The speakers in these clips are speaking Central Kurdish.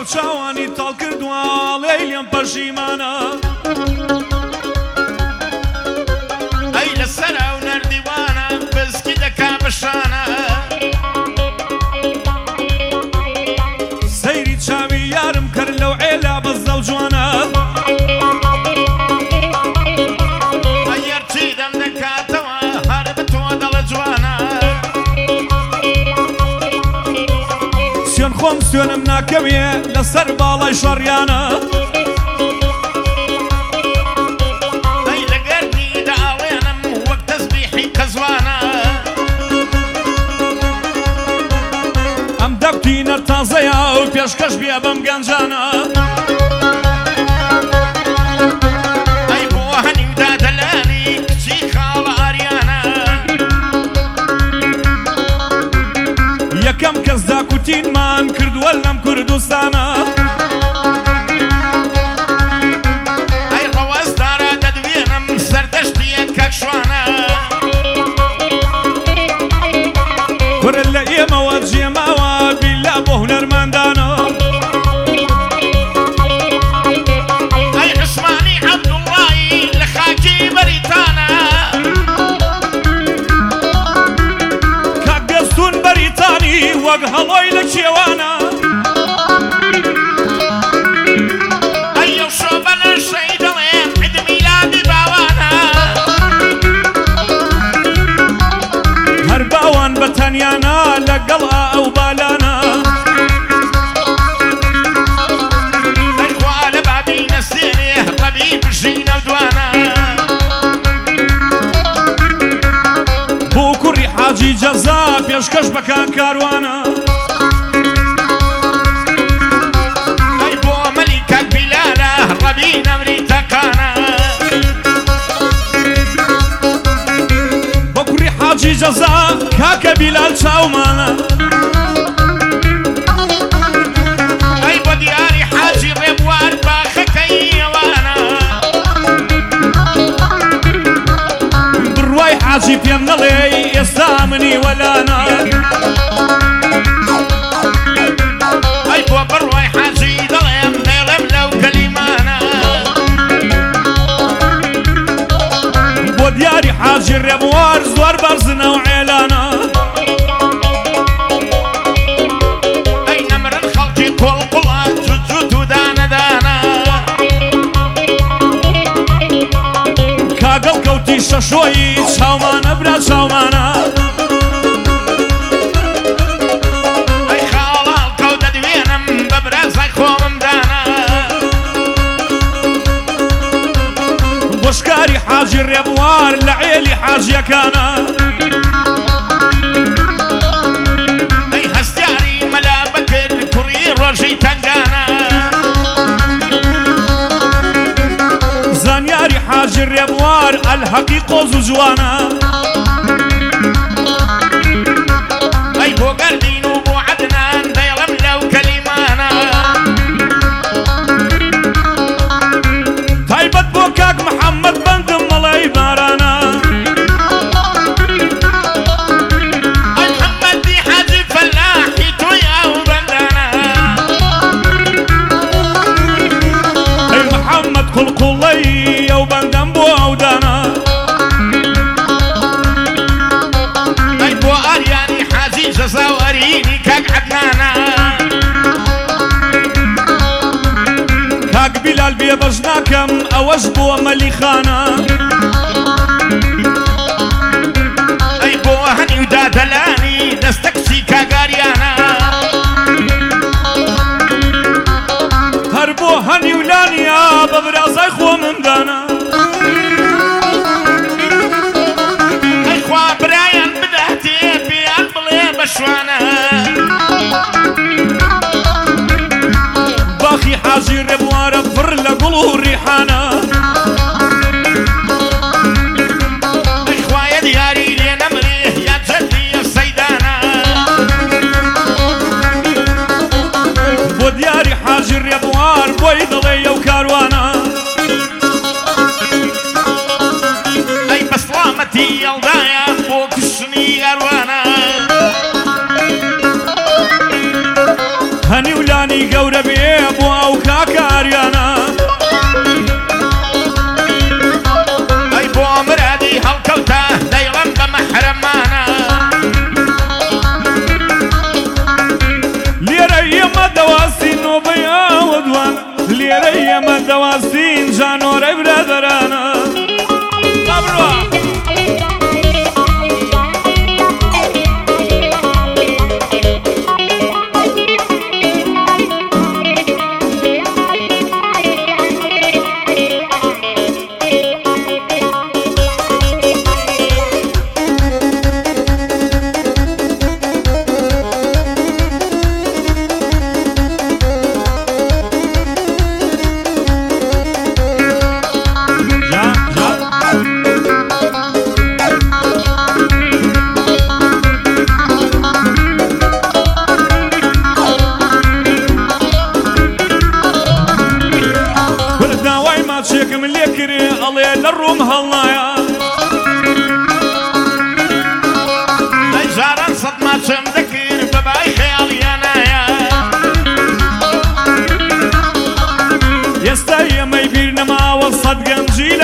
چاوانی تاڵ کردووە لێم پەشیمانە ئەی لەسەر ئەو نەردیوانە بزکی دەکا بەشانە سەیری چاوی یارم کرد لەو عێلا بەزە و جوانە ئەگەرچی دەم دەکاتەوە هەر بە تۆ دەڵە جوانە سوێن خۆم سوێنم ناکەوێ لەسەر باڵای شەڕیانە ئەی لەگەردی داڵێنم وەک تەسبیحی کەزوانە ئەم دەبتینە تازەیە و پێشکەش بێ بەم گەنجانە ئەی بۆ هەنیو دادەلانی کچی خاڵە ئاریانە یەکەم کەس داکوتینمان کردووە لەم کوردستانە ئەی ڕەوەزدارە دەدوێنم سەردەشتیەت کەکشوانە کورە لە ئێمەوە جێماوە بیلا بۆ هونەرمەندانە ئەی عوسمانی عەبدوڵڵایی لە خاکی بەریتانە کاک گەستون بەریتانی وەک هەڵۆی لە کێوانە ئەی ئەو شۆبەنە شەی دەڵێن عید میلادی باوانە هەر باوان بە تەنیانە لەگەڵ ئەو بالانە ئەی خوا لە بابی نەسێنێ ڕەبی بژینە دوانە بۆ کوڕی حاجی جەزا پێشکەش بەکان کاروانە ئەی بۆ مەلی کاک بیلالە ڕەبی نەمری تەکانە بۆ کوڕی حاجی جەزا کاکە بیلال چاومانە ئەی بۆ دیاری حاجی ڕێبوار باخەکەی ئەوانە بڕوای حاجی پێم نەڵێ ئێستا منی وەلانە ئەی بۆ بڕوای حاجی دەڵێم دێڵێم لەو کەلیمانە بۆ دیاری حاجی ڕێبوار زۆر بەرزنە و عێلانە ئەی نەمرن خەڵکی قوڵقوڵە جوجوت و دانەدانە کاگەڵ کەوتی شەشۆی چاومانە برا چاومانە ئەی خاڵاڵ کەو دەدوێنم بە برازای خۆمم دانە بۆشکاری حاجی ڕێبوار لە عێلی حاجیەکانە ئەی هەستیاری مەلا بەکرد کوڕی ڕۆژی تەنگانە زانیاری حاجی ڕێبوار ئەلحەقی قۆز و جوانە ئەی بۆ گەردین و بۆ عەدنان دەیڵم لەو کەلیمانە تایبەت بۆ کاک محەممەد بەندم مەڵی بارانە ئەی محەممەدی حاجی فەلاحی تۆی ئەو بەندانە ئەی محەممەد قوڵقوڵەی ئەو بەندەم بۆ ئەودانە ئەی بۆ ئاریانی حاجی جەزا و ئەرینی کاک عەدنانە کاک بیلال بێبەش ناکەم ئەوەش بۆ مەلیخانە ئەی بۆ هەنی و دادەلانی دەستە کچی کاگاریانە هەر بۆ هەنی و لانیا بە برازای خۆممدانە ئەی خوا برایان بداتێ پێیان بڵێ بە شوانە باخی حاجی ڕێبوارە پڕ لە گوڵ و ڕیحانە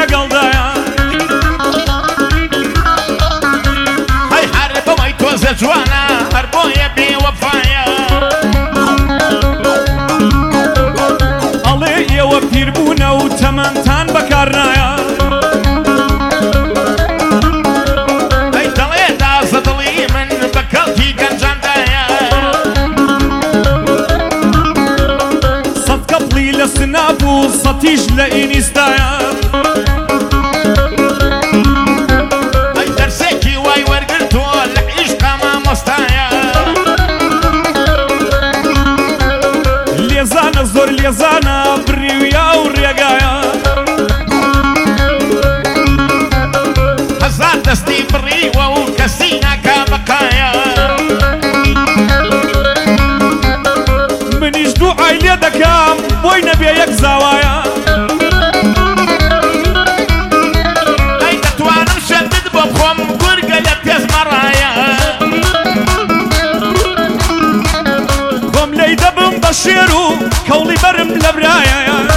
لەگەڵدایە هەی هەر بەوەی تۆزە جوانە هەر بۆیە بێوەفایە ئەڵێ ئێوە پیربوونە و تەمەنتان بەکار نایە هەی دەڵێ دازە دڵی من بە کەڵکی گەنجاندایە سەد کەپڵی لە سناب و سەتیش لە ئینیستایە هەی دەرسێکی وای وەرگرتووە لە عیشقا مامۆستایە لێزانە زۆر لێزانە بریویا و ڕێگایە هەزار دەستی بڕیوە و کەسی ناکا بەقایە منیش دوعای لێ دەکەم بۆی نەبێ یەک زاوایە ئەی دەتوانم شەندت بۆ بخۆم گورگە لە پێزمەڕایە بۆم لەی دەبم بە شێر و کەوڵی بەرم لە برایە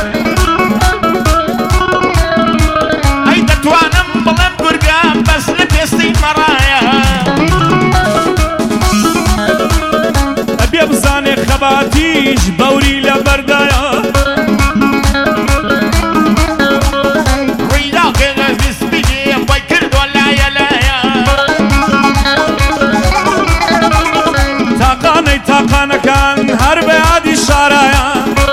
ئەی دەتوانم بڵێم گورگە بەس لە پێستی مەڕایە ئەبێ بزانێ خەباتیش بەوری لە بەردایە ڕوویداڵێ ویسپیدێ بۆی کردووە لایە لایە تاقانەی تاقانەکان هەر بە یادی شارایە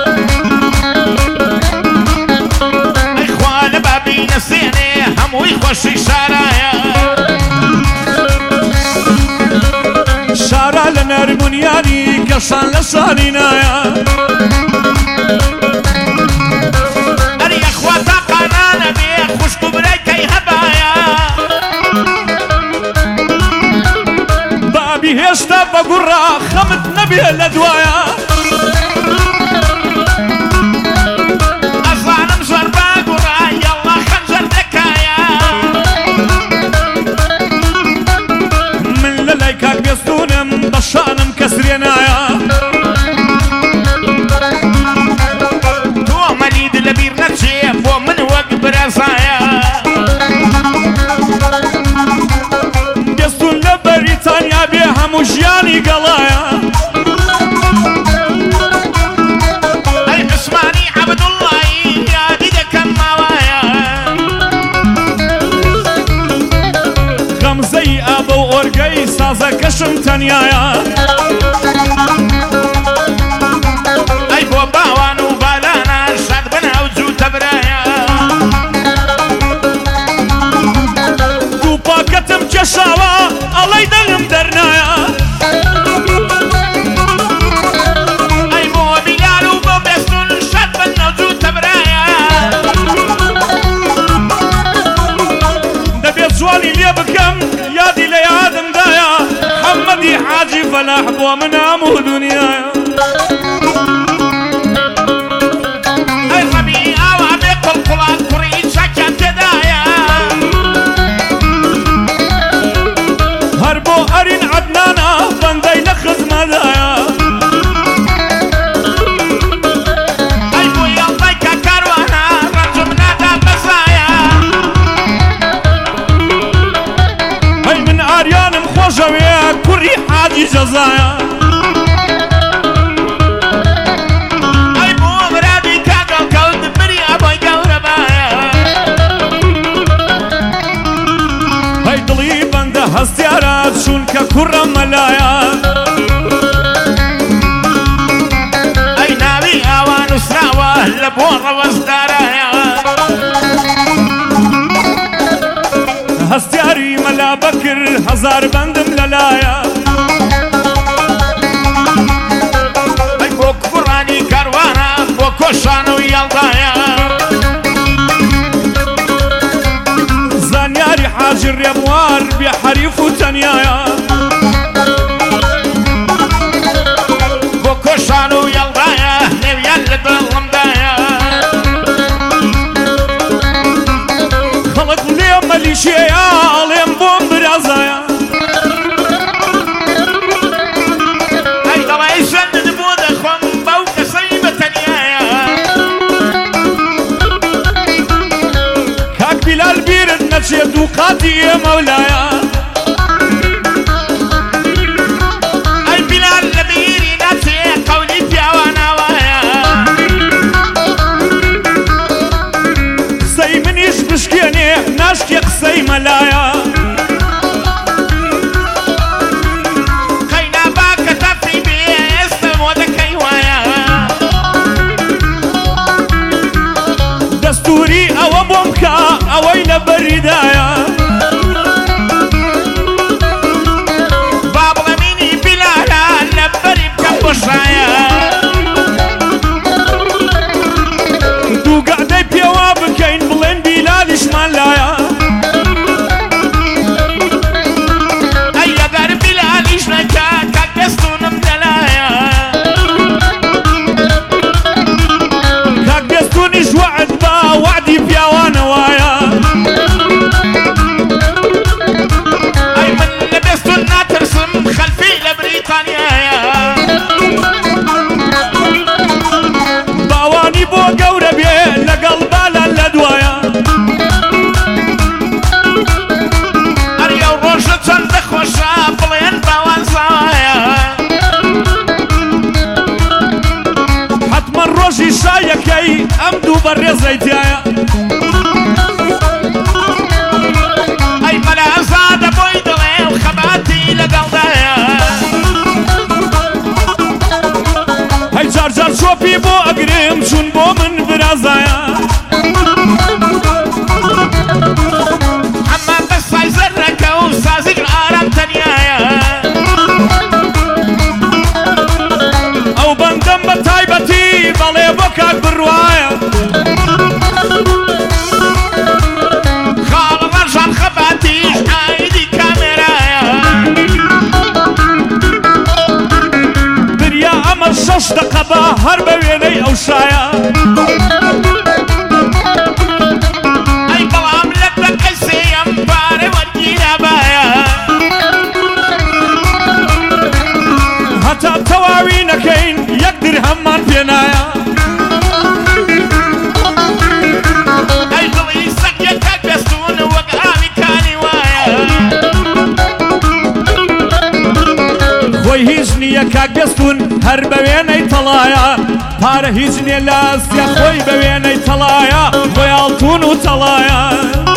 ئەی خوا لە بابی نەسێنێ هەمووی خۆشی شارایە شارە لە نەرمونیانی کەشان لە شانی نایە ئەری ئەخوا تاقانانە بێ خوشک و برایکەی هەبایە بابی هێشتا بە گوڕا خەمت نەبێ لە دوایە ئەزانم زۆر باگوڕا یەڵا خەنجەر دەکایە من لە لای کاک بێستونم بە شانم کەسرێ نایە تۆ مەلید لەبیر نەچێ بۆ من وەک برەزایە بێستون لە بەریتانیا بێ هەموو ژیانی گەڵایە ئەی عوسمانی عەبدوڵڵایی یادی دەکەم ماوایە غەمزەی ئابە و ئۆرگەی سازەکەشم تەنیایە ئەی بۆ باوان و بالانە شاد بن ئەو جووتە برایە دوو پاکەتم کێشاوە ئەڵەی دەنگم دەرنایە ئەی بۆ بیلال و بۆ بێستون شاد بن ئەو جووتە برایە دەبێت جوانی لێ بکەم یادی لە یادمدایە حەمەدی حاجی فەلاح بۆ من هەموو دونیایە ئەی ڕەبی ئاوا بێ قوڵقوڵات کوڕی چاکیان تێدایە هەر بۆ ئەرین عەدنانە بەندەی لە خزمەدایە ئەی بۆ یاڵدای کاکاروانە ڕەنجم نادا بەزایە هەی من ئاریانم خۆشەوێ کوڕی حاجی جەزایە ئەی بۆ برادی کاگەڵ کەوت بری ئەبۆی گەورەبایە هەی دڵی بەندە هەستیارە چونکە کوڕە مەلایە ئەی ناوی ئاوان وسراوە لە بۆ ڕەوەزدارایە هەستیاری مەلا بەکر هەزار بەندم لەلایە ئەی بۆ کوڕانی کاروانە بۆ کۆشان و یاڵدایە زانیاری حاجی ڕێبوار بێ حەریف و تەنیایە بۆ کۆشان و یاڵدایە نێویان لە دڵمدایە خەڵک لێ مەلیشەیە ئەڵێم بۆم برازایە ئەی دەڵێ شەندت بۆ دەخۆم بەو کەسەی بەتەنیایە هاتي يا مولاي أي بلال لبيري ناسي قولي بيوانا وايا قسەی منیش بشکێنێ ناشکێ قسەی مەلایە قەینا باکە تەفی بێ ئێستا مۆدەکەی وایە دەستوری ئەوە بۆم بکە ئەوەی لە بەریدایە با بڵێمینی بلالە لە بەری بکەم بۆشایە دووگادەی پێوا بکەین بڵێن بیلالیشمان لایە ئەی لەبەر بلالیش نەکە کاک دەستونم دەلایە کاک دەستونیش وعد بە وعدی پیاوانەوایە ئەی من لە دەستون ناترسم خەلفی لە بریتانیایە باوانی بۆ گەورە بێ لەگەڵ بالان لە دوایە ئەریە ڕۆژە چەندە خۆشە بڵێن باوان زاوایە حتمما ڕۆژی شایەکەی ئەم دوو بەڕێزەی تایە ئەی مەلا ئەزادە بۆی دڵێ و خەباتی لەگەڵدایە هەی جار جار چۆپی بۆ ئەگرم چون بۆ من برازایە ئەمان بە سای زەرەکە و سازیک ئارام تەنیایە ئەو بەندەم بە تایبەتی بەڵێ بۆ کاک بڕوایە خاڵ ڕەژان خەباتیش ئایدی کامێرایە بریا ئەمە 6 دقەبە هەر بە وێنەی ئەو شایە ئەی بەڵام لە دەقەی سێیەم پارە وەرگیرە بایە هەتا تەواوی نەکەین یەک درهەممان پێ نایە ئەی دڵی سەگیە کاک دەستون وەک ئاوی کانی وایە خۆی هیچ نییە کاک دەستون هەر بە وێنەی تەڵایە پارە هیچ نییە لە ئەستیا خۆی بە وێنەی تەڵایە خۆی ئاڵتون و تەڵایە